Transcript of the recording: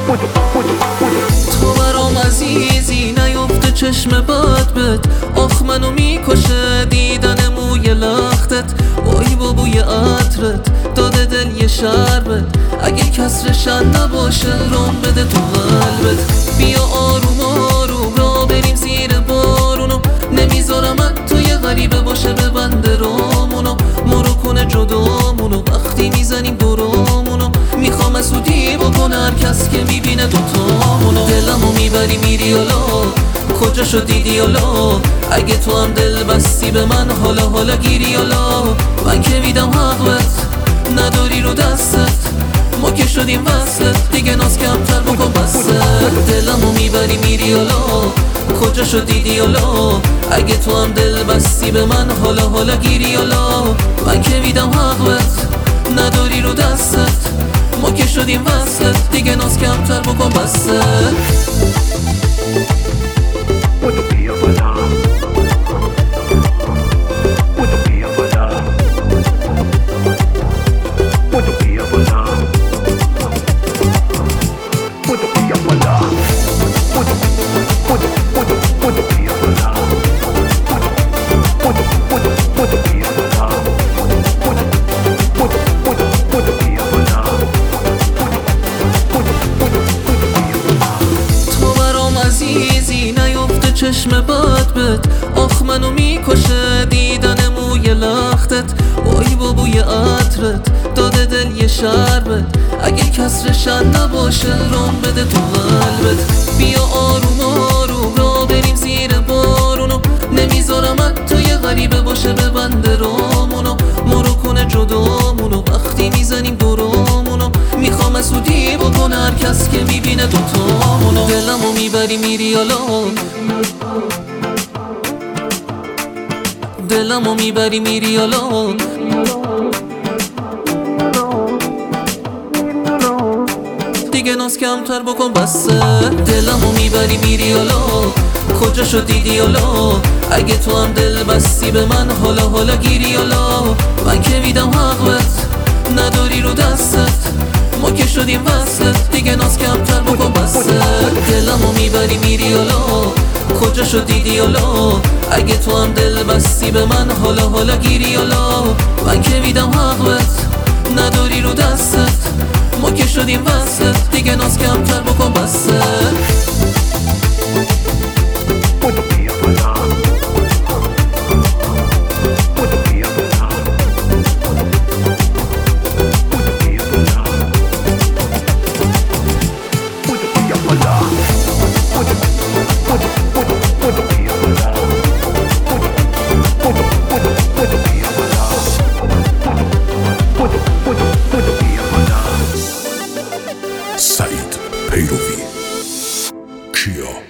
تو برام عزیزی نیفته چشم بد بد، آخ منو میکشه دیدن موی لختت. وای با بوی عطرت داده دل یه شربت، اگه کسرشن نباشه رام بده تو قلبت. بیا آروم آروم را بریم زیر بارونو، نمیذارم تو یه غریبه باشه به بند رامونو. مرو کنه جدامونو وقتی میزنیم دورامونو، میخوام از سودی بکنه هر کس که میبینه دوتامونو. دلمو میبری میری حالا کجا شد دیدی حالا، اگه تو هم دل بستی به من حالا حالا گیری حالا. من که میدم حقت نداری رو دستت، ما که شدیم وصلت دیگه ناز کمتر بکن بسته. دلمو میبری میری حالا کجا شد دیدی حالا، اگه تو هم دل بستی به من حالا حالا گیری حالا. من که میدم حقت نداری رو دستت، ما که شدیم وصلت دیگه ناز کمتر بکن بسته. چشم بد بد، آخ منو میکشه دیدن موی لختت. وای با بوی عطرت داده دل یه شربت، اگه کسرشن نباشه رام بده تو قلبت. بیا آروم آروم را بریم زیر بارونو، نمیذارم تو یه غریبه باشه به بند رامونو. مرو کنه جدامونو وقتی میزنیم دورامونو، میخوام از سودی بکنه هر کس که میبینه دوتامونو. دلمو میبری میری حالا، دلمو میبری میری حالا. دیگه ناز کمتر بکن بسه. دلمو میبری میری حالا کجا شد دیدی حالا، اگه تو هم دل بستی به من حالا حالا گیری حالا. من که میدم حقت نداری رو دستت، ما که شدیم وصلت دیگه ناز کمتر بکن بسه. دلمو میبری میری حالا کجا شد دیدی حالا، اگه تو هم دل بستی به من حالا حالا گیری حالا. من که میدم حقت نداری رو دستت، ما که شدیم وصلت دیگه ناز کمتر بکن بسه. سعید پیروی کیا